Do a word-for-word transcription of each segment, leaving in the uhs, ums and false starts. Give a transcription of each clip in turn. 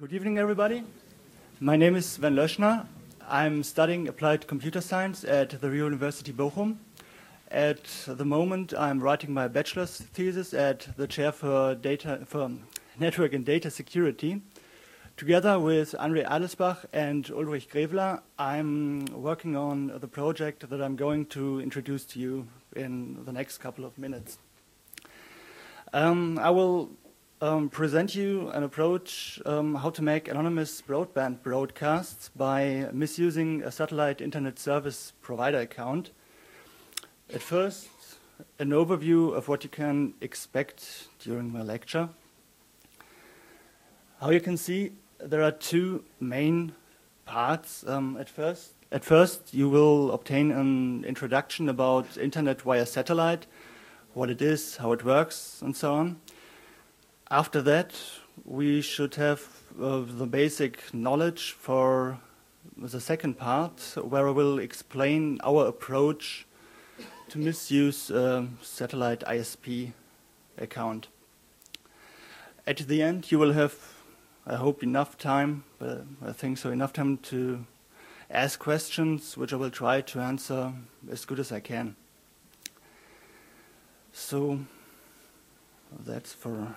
Good evening, everybody. My name is Sven Löschner. I'm studying applied computer science at the Ruhr University Bochum. At the moment, I'm writing my bachelor's thesis at the chair for data for network and data security. Together with André Adelsbach and Ulrich Grevler, I'm working on the project that I'm going to introduce to you in the next couple of minutes. Um, I will Um, present you an approach um, how to make anonymous broadband broadcasts by misusing a satellite internet service provider account. At first, an overview of what you can expect during my lecture. How you can see, there are two main parts. Um, at first, at first, you will obtain an introduction about internet via satellite, what it is, how it works, and so on. After that, we should have uh, the basic knowledge for the second part, where I will explain our approach to misuse a satellite I S P account. At the end, you will have, I hope, enough time, but I think so, enough time to ask questions, which I will try to answer as good as I can. So, that's for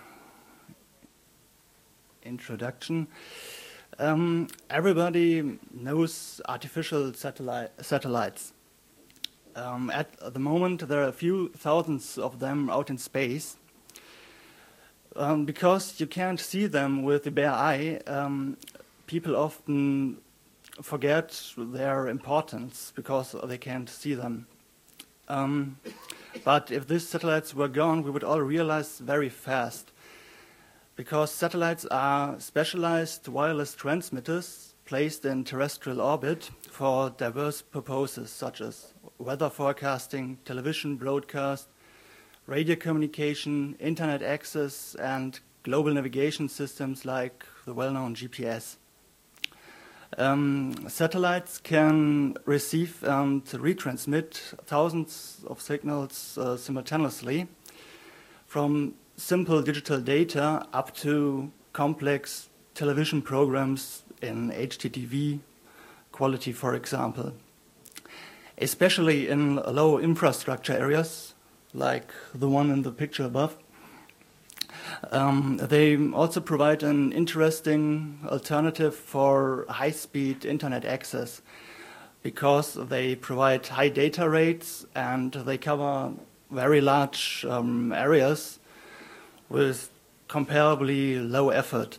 introduction. Um, everybody knows artificial satellite, satellites. Um, at the moment, there are a few thousands of them out in space. Um, because you can't see them with the bare eye, um, people often forget their importance because they can't see them. Um, but if these satellites were gone, we would all realize very fast. Because satellites are specialized wireless transmitters placed in terrestrial orbit for diverse purposes such as weather forecasting, television broadcast, radio communication, internet access, and global navigation systems like the well-known G P S. Um, satellites can receive and retransmit thousands of signals uh, simultaneously, from simple digital data up to complex television programs in H D T V quality, for example. Especially in low infrastructure areas, like the one in the picture above. Um, they also provide an interesting alternative for high-speed internet access because they provide high data rates and they cover very large um, areas with comparably low effort.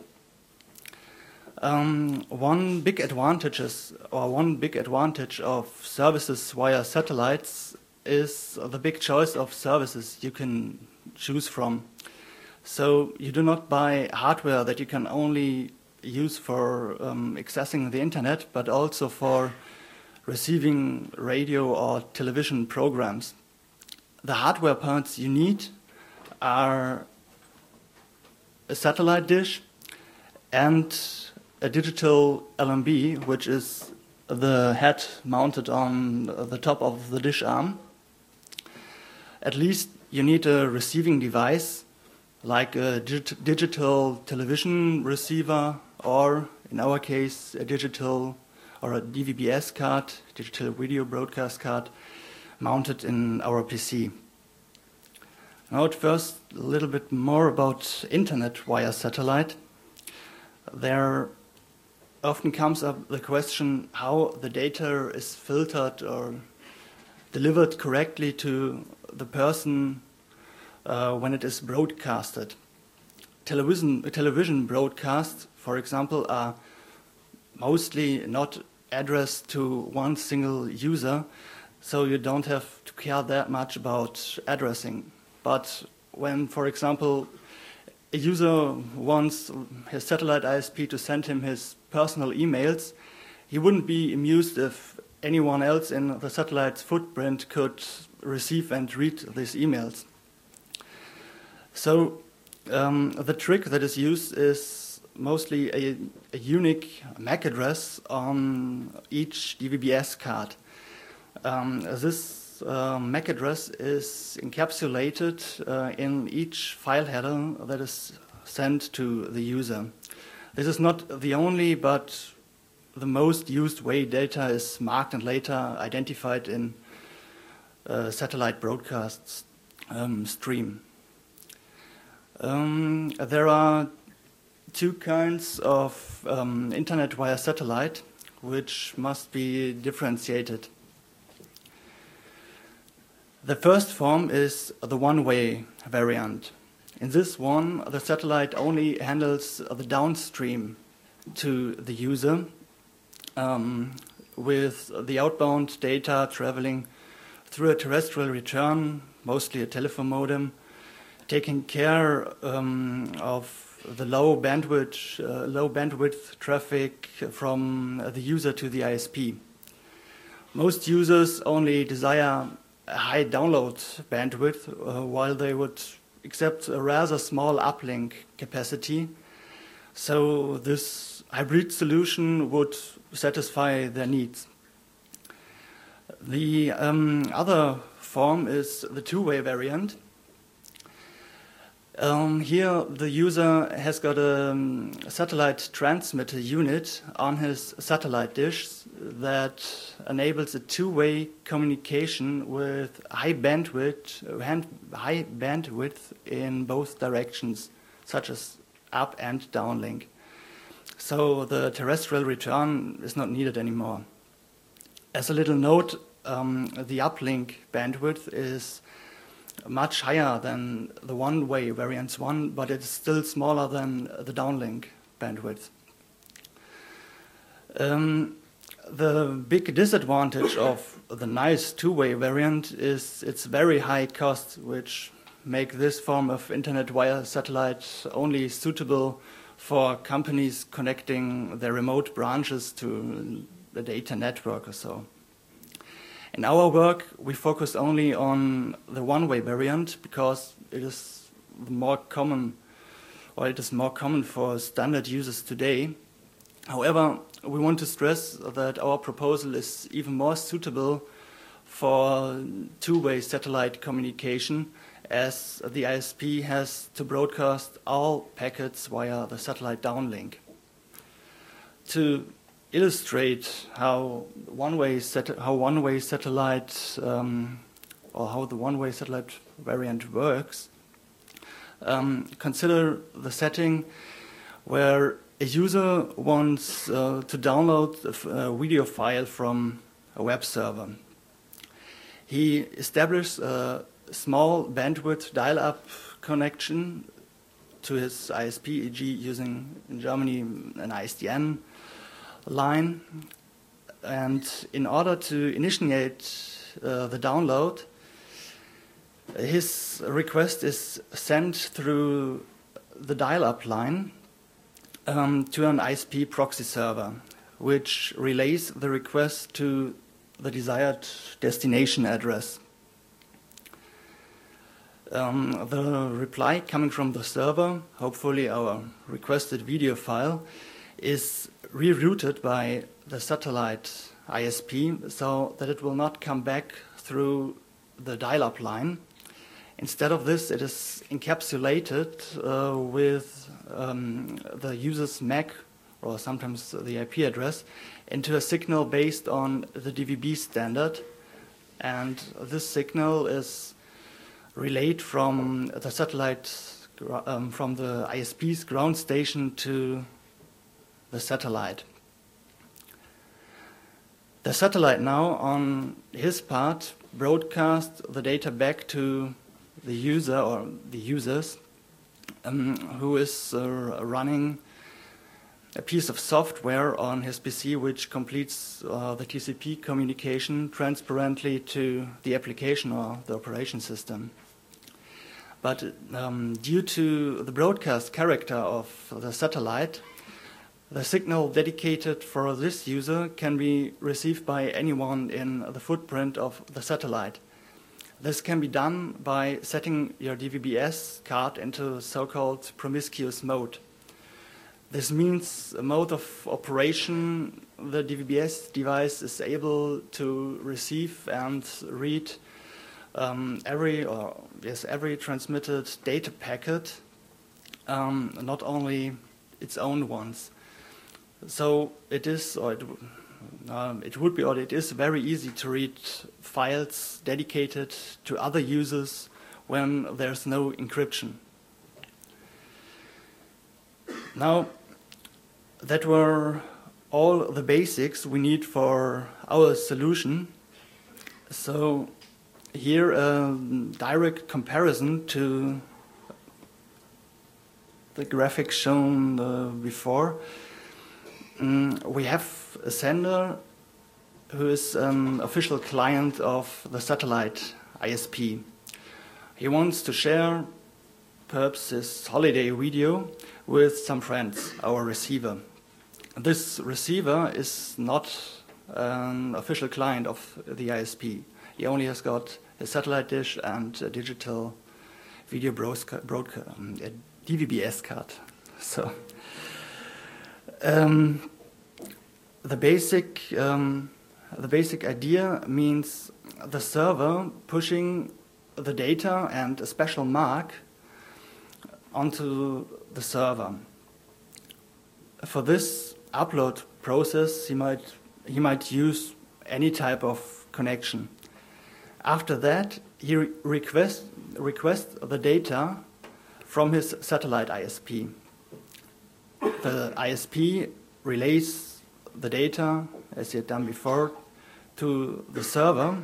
Um, one big advantages or one big advantage of services via satellites is the big choice of services you can choose from. So you do not buy hardware that you can only use for um, accessing the internet, but also for receiving radio or television programs. The hardware parts you need are a satellite dish and a digital L M B, which is the head mounted on the top of the dish arm. At least you need a receiving device, like a dig- digital television receiver, or in our case, a digital or a D V B S card, digital video broadcast card, mounted in our P C. Now, at first, a little bit more about internet via satellite. There often comes up the question how the data is filtered or delivered correctly to the person uh, when it is broadcasted. Television, television broadcasts, for example, are mostly not addressed to one single user, so you don't have to care that much about addressing. But when, for example, a user wants his satellite I S P to send him his personal emails, he wouldn't be amused if anyone else in the satellite's footprint could receive and read these emails. So um, the trick that is used is mostly a, a unique M A C address on each D V B S card. Um, this Uh, M A C address is encapsulated uh, in each file header that is sent to the user. This is not the only, but the most used way data is marked and later identified in uh, satellite broadcasts um, stream. Um, there are two kinds of um, internet via satellite which must be differentiated. The first form is the one-way variant. In this one, the satellite only handles the downstream to the user, um, with the outbound data traveling through a terrestrial return, mostly a telephone modem, taking care um, of the low bandwidth, uh, low bandwidth traffic from the user to the I S P. Most users only desire a high download bandwidth, uh, while they would accept a rather small uplink capacity. So this hybrid solution would satisfy their needs. The um, other form is the two-way variant. Um, here the user has got a um, satellite transmitter unit on his satellite dish that enables a two-way communication with high bandwidth, high bandwidth in both directions, such as up and downlink. So the terrestrial return is not needed anymore. As a little note, um, the uplink bandwidth is much higher than the one-way variance one, but it's still smaller than the downlink bandwidth. Um, the big disadvantage of the nice two-way variant is its very high cost, which make this form of internet via satellite only suitable for companies connecting their remote branches to the data network or so. In our work, we focus only on the one-way variant because it is more common, or it is more common for standard users today. However, we want to stress that our proposal is even more suitable for two-way satellite communication, as the I S P has to broadcast all packets via the satellite downlink. To illustrate how one-way sat- how one-way satellite um, or how the one-way satellite variant works, um, consider the setting where a user wants uh, to download a, f- a video file from a web server. He establishes a small bandwidth dial-up connection to his I S P, for example using in Germany an I S D N line, and in order to initiate uh, the download, his request is sent through the dial-up line um, to an I S P proxy server, which relays the request to the desired destination address. Um, the reply coming from the server, hopefully our requested video file, is rerouted by the satellite I S P so that it will not come back through the dial-up line. Instead of this, it is encapsulated uh, with um, the user's M A C, or sometimes the I P address, into a signal based on the D V B standard. And this signal is relayed from the satellite, um, from the I S P's ground station to the satellite. The satellite now, on his part, broadcasts the data back to the user or the users, um, who is uh, running a piece of software on his P C which completes uh, the T C P communication transparently to the application or the operation system. But um, due to the broadcast character of the satellite, the signal dedicated for this user can be received by anyone in the footprint of the satellite. This can be done by setting your D V B S card into so-called promiscuous mode. This means a mode of operation the D V B S device is able to receive and read um, every or yes every transmitted data packet, um, not only its own ones. So it is, or it, um, it would be, or it is very easy to read files dedicated to other users when there's no encryption. Now, that were all the basics we need for our solution. So here a direct comparison to the graphic shown uh, before. Um, we have a sender who is an official client of the satellite I S P. He wants to share perhaps his holiday video with some friends, our receiver. This receiver is not an official client of the I S P. He only has got a satellite dish and a digital video broadcast, a D V B S card. So um, the basic um, the basic idea means the server pushing the data and a special mark onto the server. For this upload process, he might he might use any type of connection. After that, he re request requests the data from his satellite I S P. The I S P relays the data, as he had done before, to the server.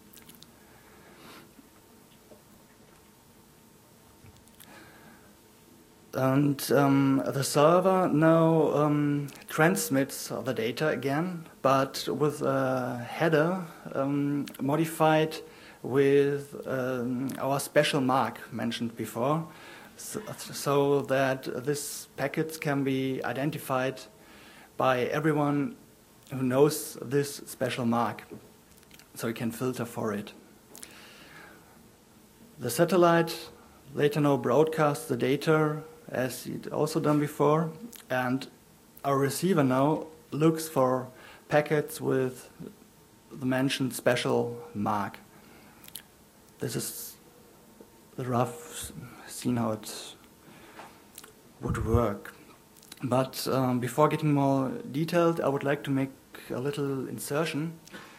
And um, the server now um, transmits the data again, but with a header um, modified with um, our special mark mentioned before, so, so that this packet can be identified by everyone who knows this special mark, so you can filter for it. The satellite later now broadcasts the data as it also done before, and our receiver now looks for packets with the mentioned special mark. This is the rough scene how it would work. But um, before getting more detailed, I would like to make a little insertion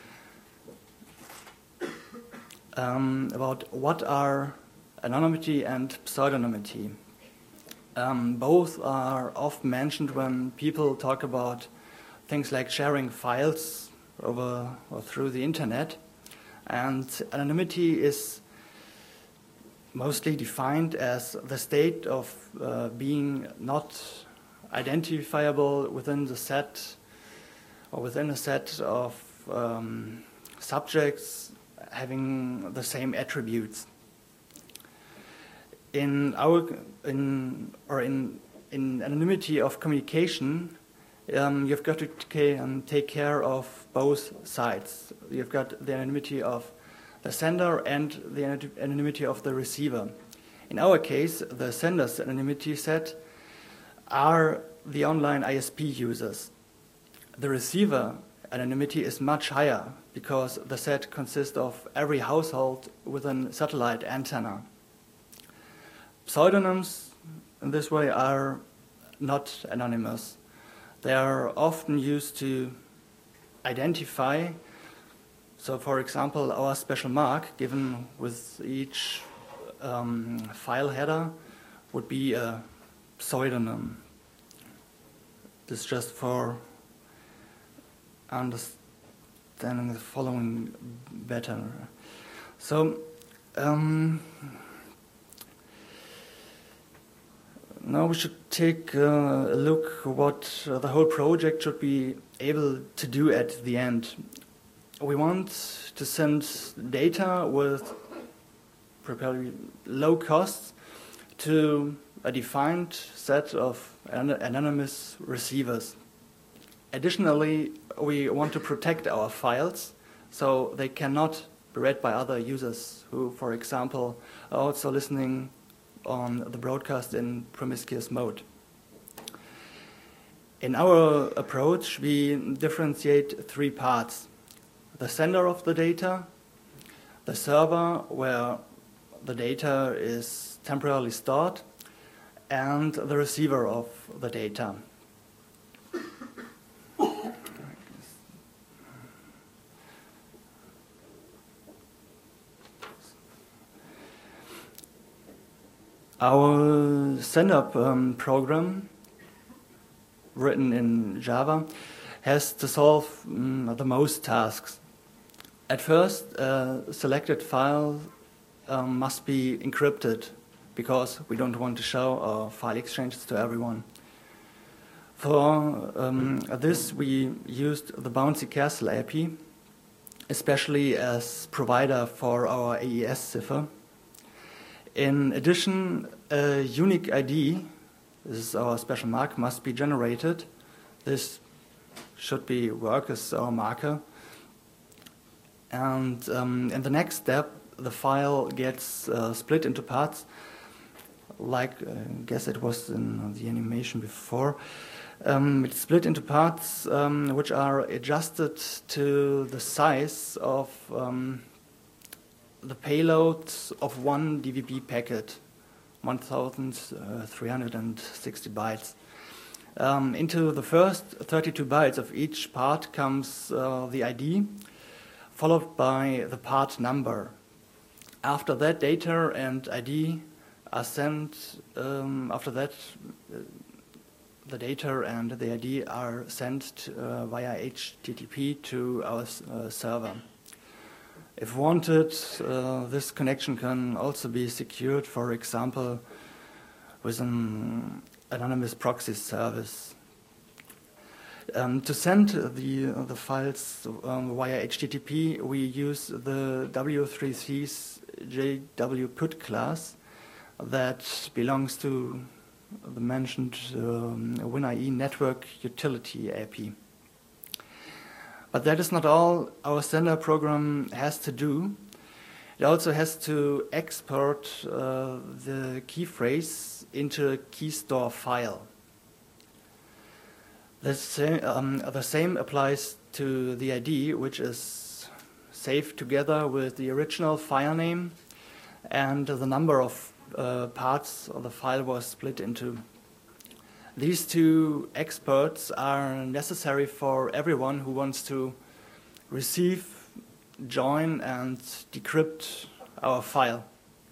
um, about what are anonymity and pseudonymity. Um, both are often mentioned when people talk about things like sharing files over or through the internet. And anonymity is mostly defined as the state of uh, being not identifiable within the set or within a set of um, subjects having the same attributes. In our in or in in anonymity of communication, um, you've got to take, um, take care of both sides. You've got the anonymity of the sender and the anonymity of the receiver. In our case, the sender's anonymity set are the online I S P users. The receiver anonymity is much higher because the set consists of every household with a satellite antenna. Pseudonyms in this way are not anonymous. They are often used to identify, so for example, our special mark given with each um, file header would be a pseudonym. This is just for understanding the following better. So, um, now we should take uh, a look what uh, the whole project should be able to do at the end. We want to send data with probably low costs to a defined set of an anonymous receivers. Additionally, we want to protect our files so they cannot be read by other users who, for example, are also listening on the broadcast in promiscuous mode. In our approach, we differentiate three parts: the sender of the data, the server where the data is temporarily stored, and the receiver of the data. Our send-up um, program, written in Java, has to solve um, the most tasks. At first, a selected file um, must be encrypted because we don't want to show our file exchanges to everyone. For um, this, we used the Bouncy Castle A P I, especially as provider for our A E S cipher. In addition, a unique I D, this is our special mark, must be generated. This should be work as our marker. And um, in the next step, the file gets uh, split into parts, like uh, I guess it was in the animation before. Um, it's split into parts um, which are adjusted to the size of um, the payload of one D V B packet, one thousand three hundred sixty bytes. Um, into the first thirty-two bytes of each part comes uh, the I D, followed by the part number. After that, data and I D are sent. Um, after that, uh, the data and the I D are sent uh, via H T T P to our uh, server. If wanted, uh, this connection can also be secured, for example, with an anonymous proxy service. Um, to send the, uh, the files um, via H T T P, we use the W three C's J W put class that belongs to the mentioned um, WinIE Network Utility A P I. But that is not all our sender program has to do. It also has to export uh, the key phrase into a key store file. The same, um, the same applies to the I D, which is saved together with the original file name and the number of uh, parts of the file was split into. These two exports are necessary for everyone who wants to receive, join, and decrypt our file.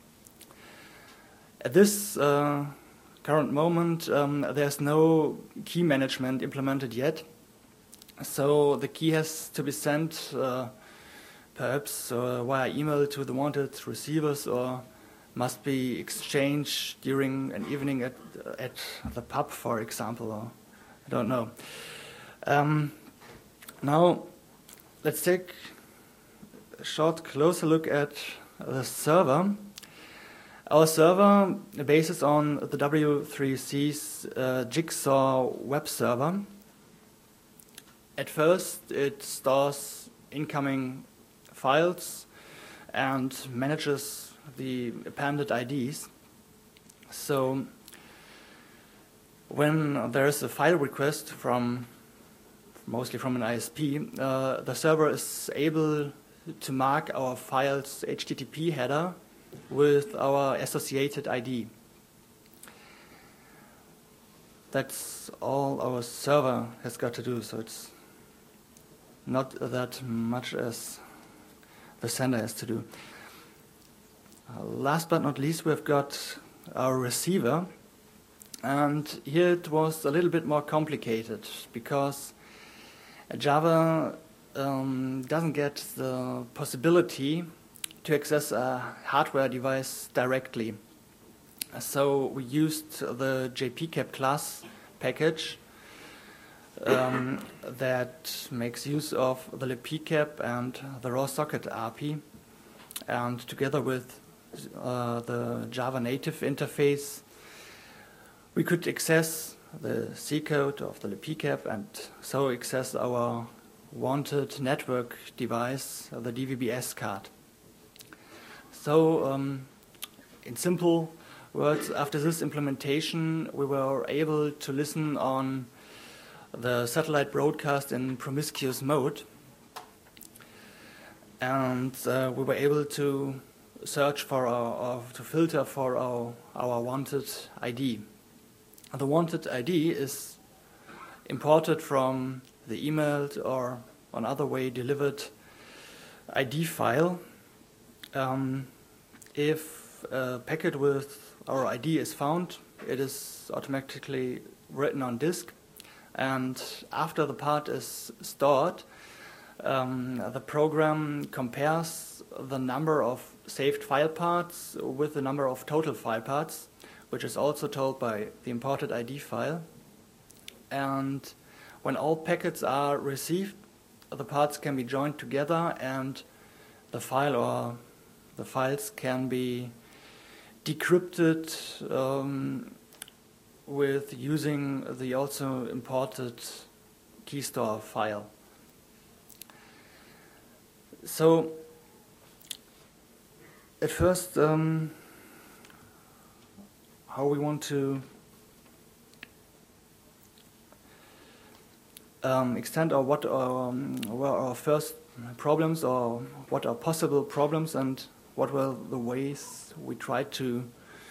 At this uh, current moment, um, there's no key management implemented yet, so the key has to be sent uh, perhaps uh, via email to the wanted receivers, or must be exchanged during an evening at, at the pub, for example, or I don't know. Um, now, let's take a short closer look at the server. Our server bases on the W three C's uh, Jigsaw web server. At first, it stores incoming files and manages the appended I Ds. So when there is a file request from, mostly from an I S P, uh, the server is able to mark our file's H T T P header with our associated I D. That's all our server has got to do, so it's not that much as the sender has to do. Uh, last but not least, we've got our receiver, and here it was a little bit more complicated because Java um, doesn't get the possibility to access a hardware device directly. So we used the J P C A P class package um, that makes use of the libpcap and the raw socket A P I, and together with uh, the Java native interface, we could access the C code of the libpcap and so access our wanted network device, the D V B S card. So, um, in simple words, after this implementation, we were able to listen on the satellite broadcast in promiscuous mode, and uh, we were able to search for our, or to filter for our, our wanted I D. The wanted I D is imported from the emailed or on other way delivered I D file. Um, if a packet with our I D is found, it is automatically written on disk, and after the part is stored, um, the program compares the number of saved file parts with the number of total file parts, which is also told by the imported I D file. And when all packets are received, the parts can be joined together and the file or the files can be decrypted um, with using the also imported key store file. So at first, um, how we want to um, extend or what are, um, were our first problems or what are possible problems and what were the ways we tried to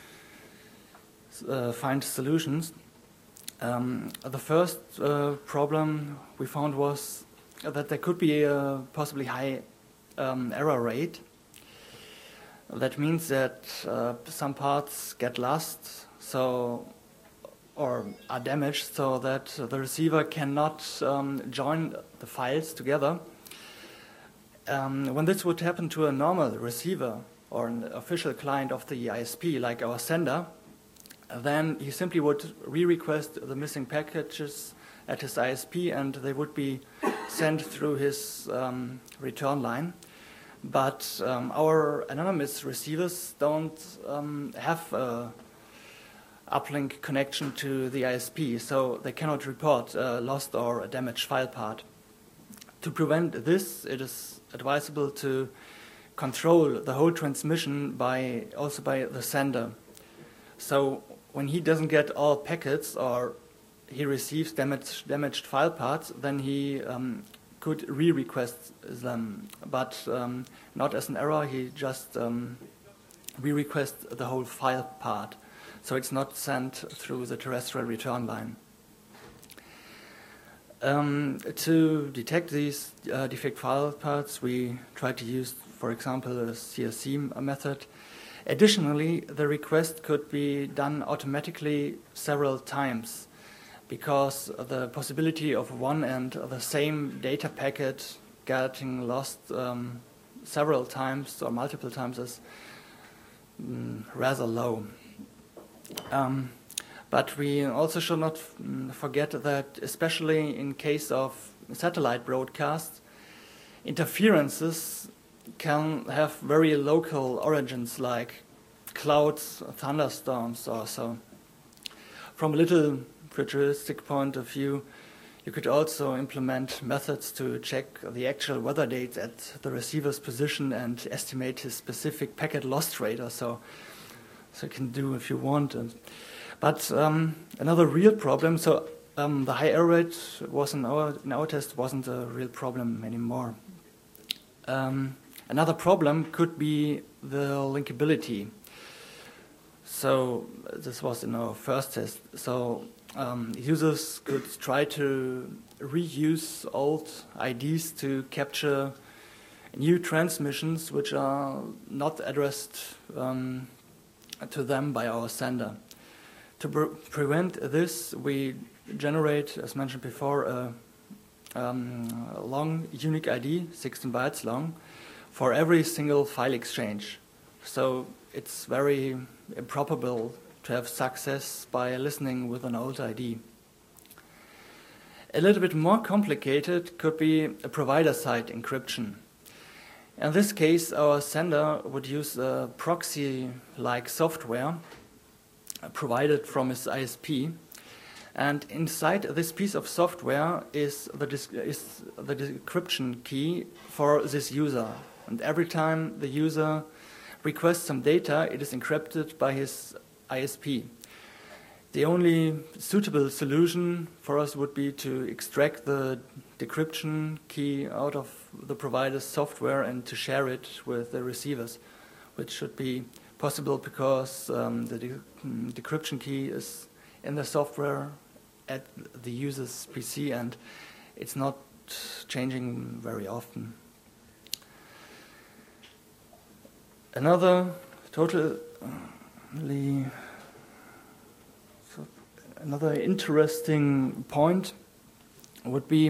uh, find solutions. Um, the first uh, problem we found was that there could be a possibly high um, error rate. That means that uh, some parts get lost, so or are damaged, so that the receiver cannot um, join the files together. Um, when this would happen to a normal receiver or an official client of the I S P, like our sender, then he simply would re-request the missing packages at his I S P and they would be sent through his um, return line. But um, our anonymous receivers don't um, have a uplink connection to the I S P, so they cannot report a lost or a damaged file part. To prevent this, it is advisable to control the whole transmission by also by the sender. So when he doesn't get all packets or he receives damaged, damaged file parts, then he um, could re-request them, but um, not as an error. He just um, re-requests the whole file part, so it's not sent through the terrestrial return line. Um, to detect these uh, defect file parts, we try to use, for example, a C S C method. Additionally, the request could be done automatically several times, because the possibility of one and the same data packet getting lost um, several times or multiple times is mm, rather low. Um, but we also should not mm, forget that, especially in case of satellite broadcasts, interferences can have very local origins, like clouds, thunderstorms or so. From a little futuristic point of view, you could also implement methods to check the actual weather dates at the receiver's position and estimate his specific packet loss rate or so. So you can do if you want. And, but um, another real problem, so um, the high error rate was in our, in our test wasn't a real problem anymore. Um, another problem could be the linkability. So this was in our first test. So um, users could try to reuse old I Ds to capture new transmissions which are not addressed um, to them by our sender. To pre prevent this, we generate, as mentioned before, a, um, a long unique I D, sixteen bytes long, for every single file exchange. So it's very improbable to have success by listening with an old I D. A little bit more complicated could be a provider-side encryption. In this case, our sender would use a proxy-like software provided from his I S P, and inside this piece of software is the, is the decryption key for this user. And every time the user requests some data, it is encrypted by his I S P. The only suitable solution for us would be to extract the decryption key out of the provider's software and to share it with the receivers, which should be possible because um, the de decryption key is in the software at the user's P C and it's not changing very often. Another total, So another interesting point would be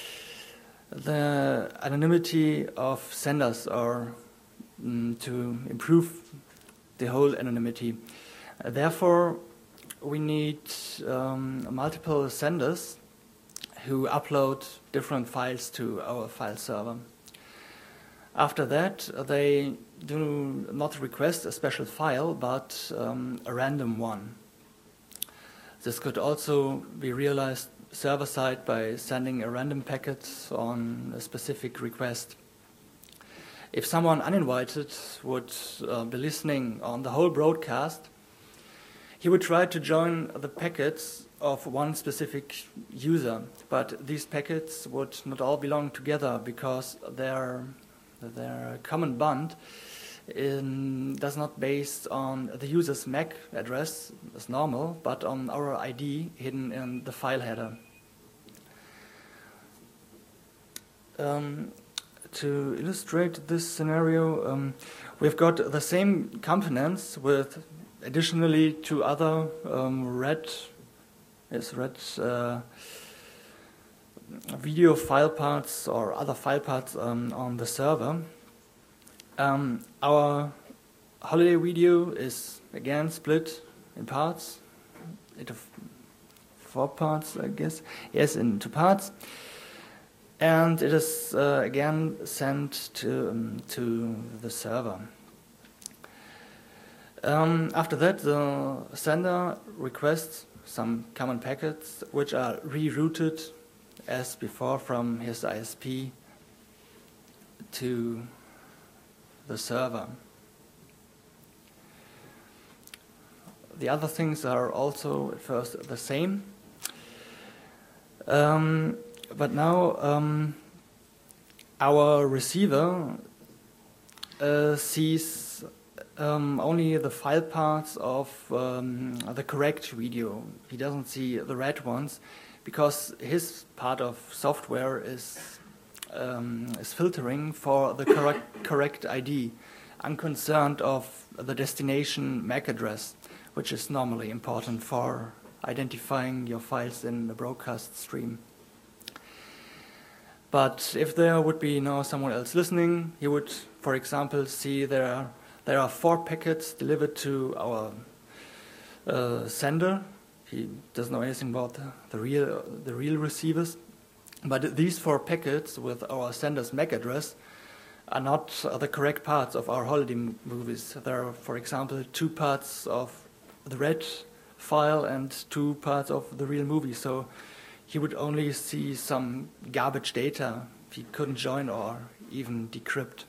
the anonymity of senders, or mm, to improve the whole anonymity. Uh, therefore, we need um, multiple senders who upload different files to our file server. After that, they do not request a special file, but um, a random one. This could also be realized server-side by sending a random packet on a specific request. If someone uninvited would uh, be listening on the whole broadcast, he would try to join the packets of one specific user, but these packets would not all belong together because their, their common bond in, does not based on the user's M A C address as normal, but on our I D hidden in the file header. Um, to illustrate this scenario, um, we've got the same components with additionally two other um, red, yes, red uh, video file parts or other file parts um, on the server. Um, our holiday video is again split in parts, into four parts, I guess. Yes, into parts, and it is uh, again sent to um, to the server. Um, after that, the sender requests some common packets which are rerouted as before from his I S P to the server. The other things are also at first the same, um, but now um, our receiver uh, sees um, only the file parts of um, the correct video. He doesn't see the red ones because his part of software is Um, is filtering for the correct, correct I D, unconcerned of the destination M A C address, which is normally important for identifying your files in the broadcast stream. But if there would be now someone else listening, he would, for example, see there are, there are four packets delivered to our uh, sender. He doesn't know anything about the, the real the real receivers. But these four packets with our sender's M A C address are not the correct parts of our holiday movies. There are, for example, two parts of the red file and two parts of the real movie. So he would only see some garbage data he couldn't join or even decrypt.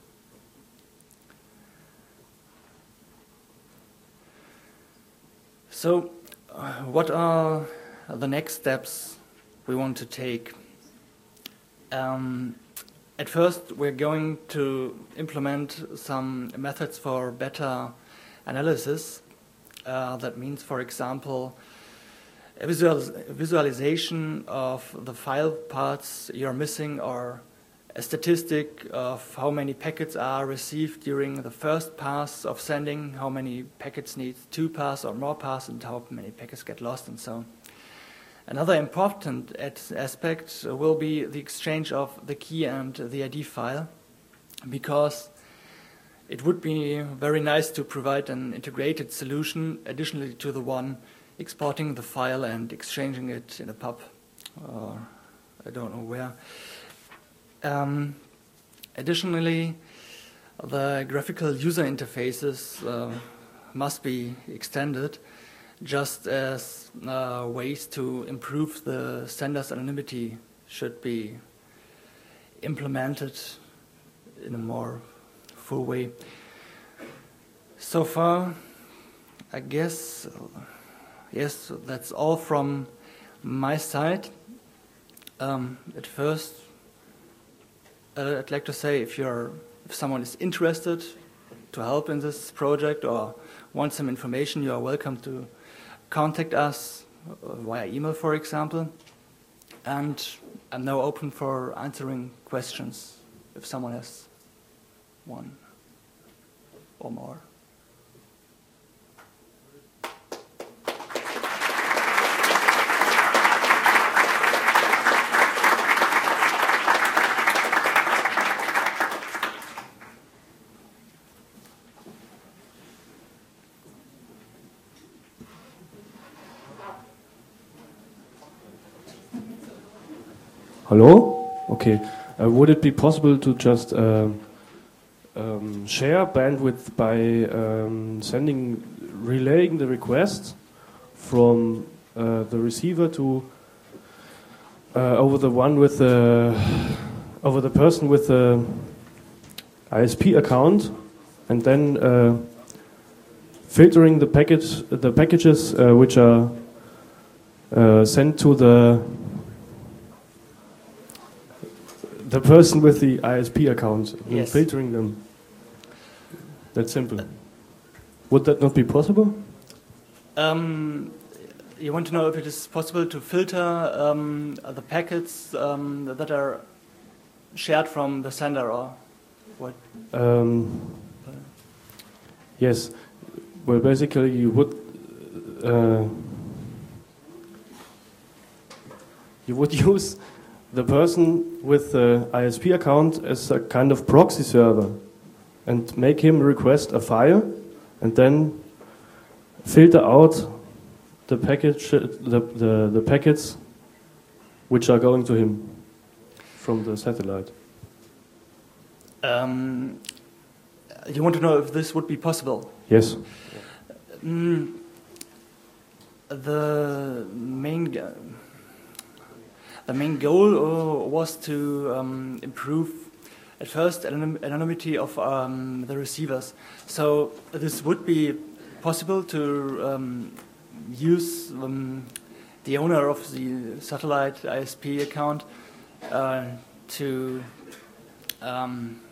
So uh, what are the next steps we want to take? Um, at first, we're going to implement some methods for better analysis. Uh, that means, for example, a visual, visualization of the file parts you're missing, or a statistic of how many packets are received during the first pass of sending, how many packets need two pass or more pass, and how many packets get lost, and so on. Another important aspect will be the exchange of the key and the I D file, because it would be very nice to provide an integrated solution additionally to the one exporting the file and exchanging it in a pub, or I don't know where. Um, additionally, the graphical user interfaces uh, must be extended, just as uh, ways to improve the sender's anonymity should be implemented in a more full way. So far, I guess, yes, that's all from my side. Um, at first, uh, I'd like to say if you're, if someone is interested to help in this project or wants some information, you are welcome to contact us via email, for example, and I'm now open for answering questions if someone has one or more. Hello? Okay. Uh, would it be possible to just uh, um, share bandwidth by um, sending, relaying the request from uh, the receiver to uh, over the one with the over the person with the I S P account, and then uh, filtering the package, the packages uh, which are uh, sent to the the person with the I S P account, and Yes. filtering them. That's simple. Would that not be possible? Um, you want to know if it is possible to filter um, the packets um, that are shared from the sender, or what? Um, yes. Well, basically, you would uh, you would use the person with the I S P account as a kind of proxy server, and make him request a file, and then filter out the package, the the, the packets which are going to him from the satellite. Um, you want to know if this would be possible? Yes. Mm, the main go- the main goal uh, was to um, improve at first anonym- anonymity of um, the receivers. So this would be possible to um, use um, the owner of the satellite I S P account uh, to um,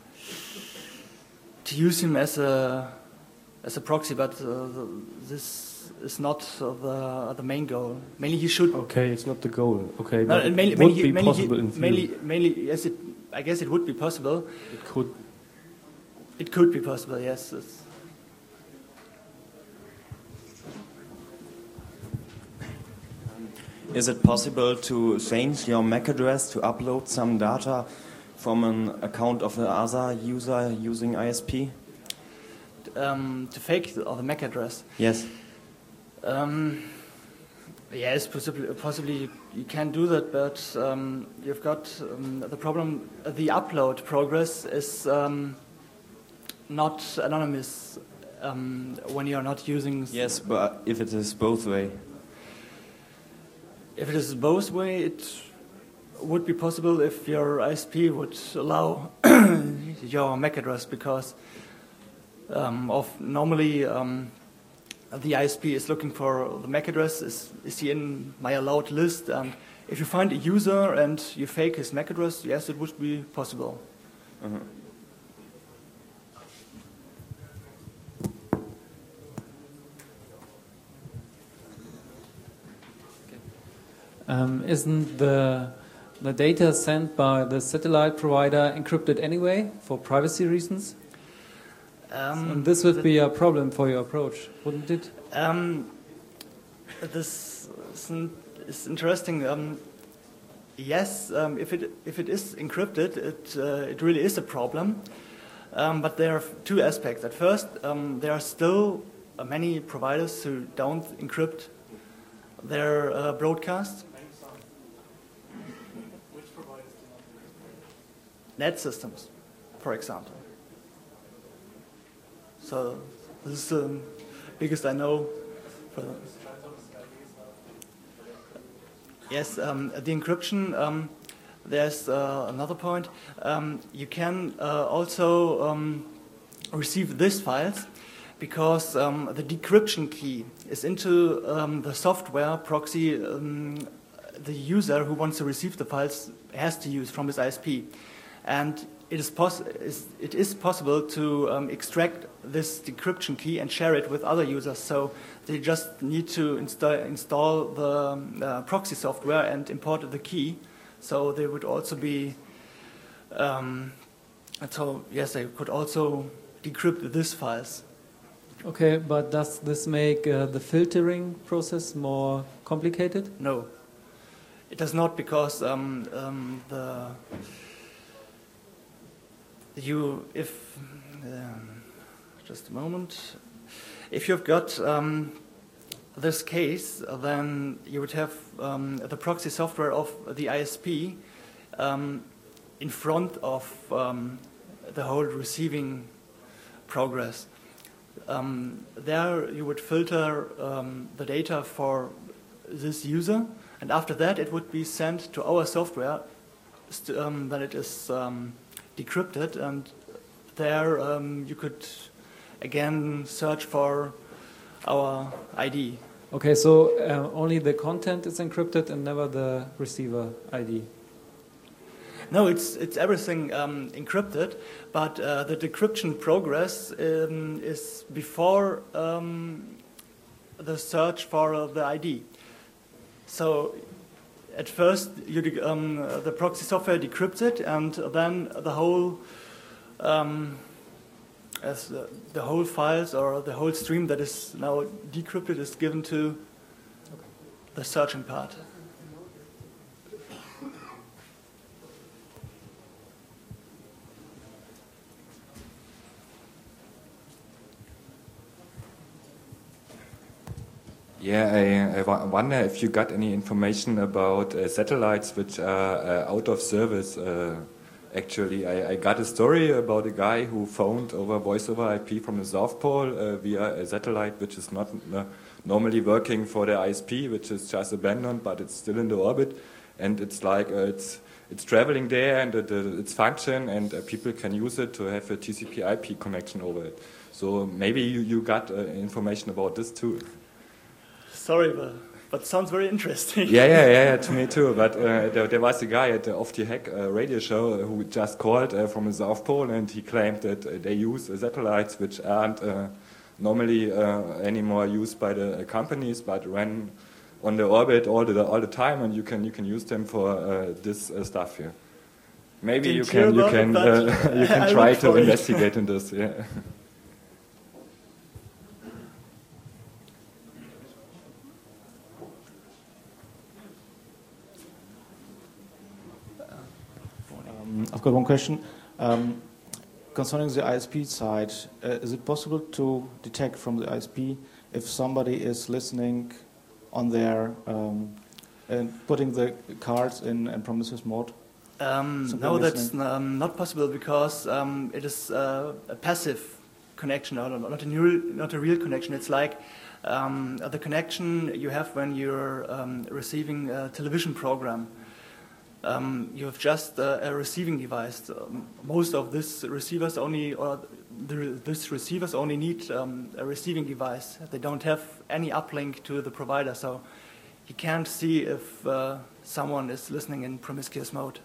to use him as a as a proxy, but uh, the, this is not uh, the the main goal. Mainly, he should. Okay, it's not the goal. Okay, No, but and mainly, it mainly, would be mainly, possible in theory. mainly, mainly, yes. It, I guess it would be possible. It could. It could be possible. Yes. It's, Is it possible to change your M A C address to upload some data from an account of another user using I S P? um, to fake the, or the M A C address. Yes. Um, yes, possibly, possibly you, you can do that, but um, you've got um, the problem. The upload progress is um, not anonymous um, when you are not using. Yes, but if it is both way. If it is both way, it would be possible if your I S P would allow your M A C address, because um, of normally um, the I S P is looking for the M A C address. Is is he in my allowed list? And if you find a user and you fake his M A C address, yes, it would be possible. Uh-huh. Um, isn't the the data sent by the satellite provider encrypted anyway for privacy reasons? Um, And this would the- be a problem for your approach, wouldn't it? Um, this is, an- is interesting. Um, yes, um, if it if it is encrypted, it uh, it really is a problem. Um, but there are two aspects. At first, um, there are still uh, many providers who don't encrypt their uh, broadcasts. Net systems, for example. So this is the biggest I know. For the yes, um, the encryption. Um, there's uh, another point. Um, you can uh, also um, receive these files because um, the decryption key is into um, the software proxy. Um, the user who wants to receive the files has to use from his I S P, and it is, pos- is, it is possible to um, extract this decryption key and share it with other users. So they just need to insta- install the um, uh, proxy software and import the key. So they would also be, um, so yes, they could also decrypt these files. Okay, but does this make uh, the filtering process more complicated? No, it does not, because um, um, the you if um, just a moment, if you've got um, this case, then you would have um, the proxy software of the I S P um, in front of um, the whole receiving progress. Um, there you would filter um, the data for this user, and after that it would be sent to our software. Um, then it is um, decrypted, and there um, you could again search for our I D. Okay, so uh, only the content is encrypted and never the receiver I D. No, it's it's everything um, encrypted, but uh, the decryption progress um, is before um, the search for uh, the I D. So at first, you de um, the proxy software decrypts it, and then the whole um, as the, the whole files or the whole stream that is now decrypted is given to the searching part. Yeah, I, I wonder if you got any information about uh, satellites which are uh, out of service. Uh, actually, I, I got a story about a guy who phoned over voice over I P from the South Pole uh, via a satellite which is not uh, normally working for the I S P, which is just abandoned, but it's still in the orbit, and it's like uh, it's it's traveling there and it, uh, it's function, and uh, people can use it to have a T C P I P connection over it. So maybe you, you got uh, information about this too. Sorry, but, but sounds very interesting. Yeah, yeah, yeah, yeah, to me too. But uh, there, there was a guy at the Off the Hack uh, radio show who just called uh, from the South Pole, and he claimed that uh, they use uh, satellites which aren't uh, normally uh, anymore used by the uh, companies, but run on the orbit all the all the time, and you can you can use them for uh, this uh, stuff here. Maybe Didn't you can you can it, uh, you can I try look to for it. investigate in this. Yeah. Um, I've got one question. Um, concerning the I S P side, uh, is it possible to detect from the I S P if somebody is listening on their um, and putting the cards in, in promiscuous mode? Um, Simple no, that's listening. um, not possible because um, it is uh, a passive connection, or not a real, not a real connection. It's like um, the connection you have when you're um, receiving a television program. Um, you have just uh, a receiving device. Um, most of these receivers only, or the, these receivers only need um, a receiving device. They don't have any uplink to the provider, so you can't see if uh, someone is listening in promiscuous mode.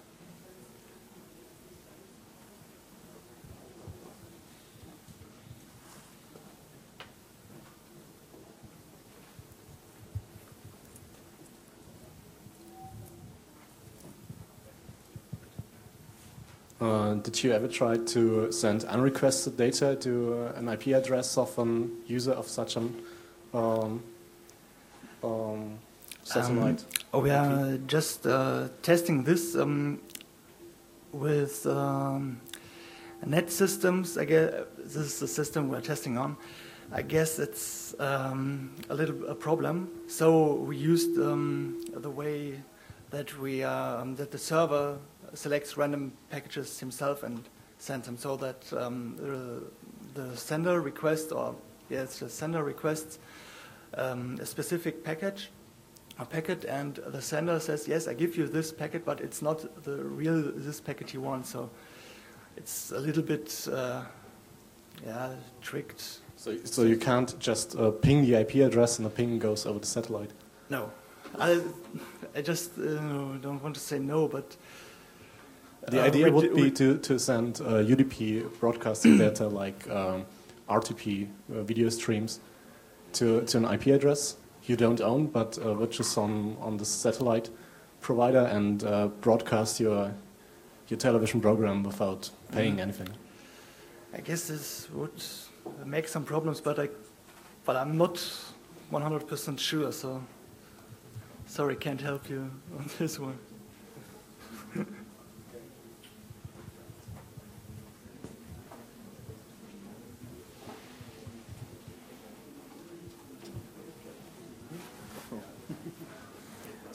Uh, did you ever try to send unrequested data to uh, an I P address of a user of such an um, um, satellite? Um, oh, we are just uh, testing this um, with um, net systems. I guess this is the system we're testing on. I guess it's um, a little a problem. So we used um, the way that we um, that the server selects random packages himself and sends them, so that um, the, the sender requests, or yes, the sender requests um, a specific package, a packet, and the sender says, yes, I give you this packet, but it's not the real this packet you want. So it's a little bit, uh, yeah, tricked. So, so you can't just uh, ping the I P address and the ping goes over the satellite? No, I, I just uh, don't want to say no, but The uh, idea we would d- be we- to, to send uh, U D P broadcasting data like um, R T P uh, video streams to, to an I P address you don't own, but uh, which is on, on the satellite provider, and uh, broadcast your your television program without paying anything. I guess this would make some problems, but I, but I'm not one hundred percent sure. So sorry, can't help you on this one.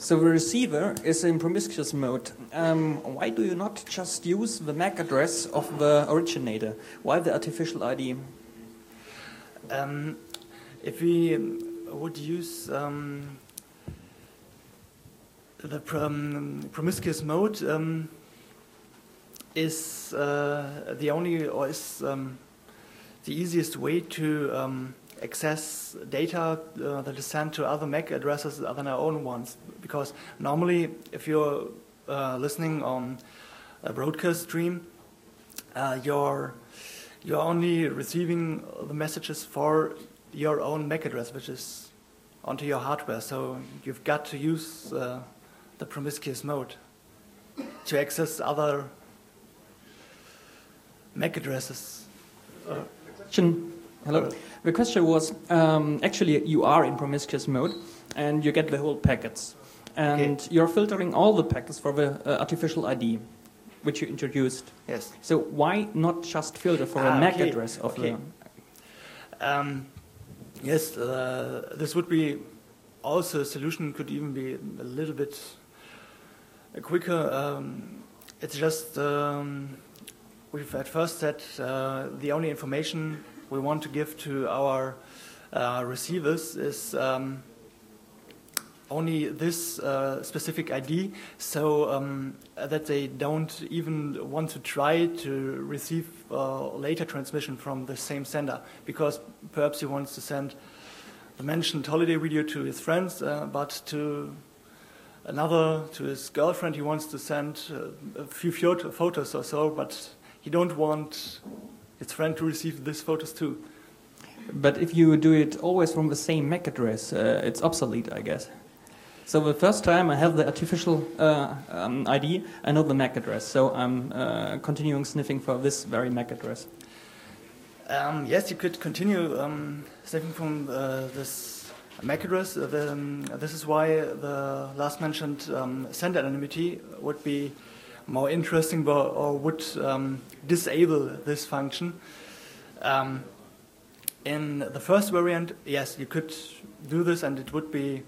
So the receiver is in promiscuous mode. Um, why do you not just use the M A C address of the originator? Why the artificial I D? Um, if we would use um, the prom promiscuous mode, um, is uh, the only or is um, the easiest way to um, access data uh, that is sent to other M A C addresses other than our own ones. Because normally, if you're uh, listening on a broadcast stream, uh, you're you're only receiving the messages for your own M A C address, which is onto your hardware. So you've got to use uh, the promiscuous mode to access other M A C addresses. Uh, Question. Hello. The question was, um, actually, you are in promiscuous mode, and you get the whole packets, and Okay. you're filtering all the packets for the uh, artificial I D, which you introduced. yes. So why not just filter for a Ah, M A C okay. address of Okay. the? Um, yes, uh, this would be also a solution. Could even be a little bit quicker. Um, it's just um, we've at first said uh, the only information we want to give to our uh, receivers is um, only this uh, specific I D, so um, that they don't even want to try to receive uh, later transmission from the same sender, because perhaps he wants to send the mentioned holiday video to his friends, uh, but to another, to his girlfriend, he wants to send uh, a few photo- photos or so, but he don't want his friend to receive these photos too. But if you do it always from the same M A C address, uh, it's obsolete, I guess. So the first time I have the artificial uh, um, I D, I know the M A C address, so I'm uh, continuing sniffing for this very M A C address. Um, yes, you could continue um, sniffing from uh, this M A C address. Uh, the, um, this is why the last mentioned um, sender anonymity would be more interesting, but, or would um, disable this function. Um, in the first variant, yes, you could do this, and it would be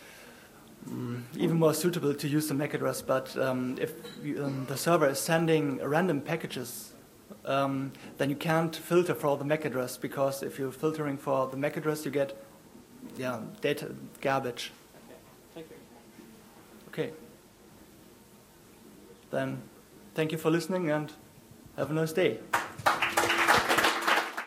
um, even more suitable to use the M A C address. But um, if you, um, the server is sending random packages, Um, then you can't filter for the M A C address, because if you're filtering for the M A C address, you get yeah, data garbage. Okay. Thank you. Okay. Then thank you for listening and have a nice day.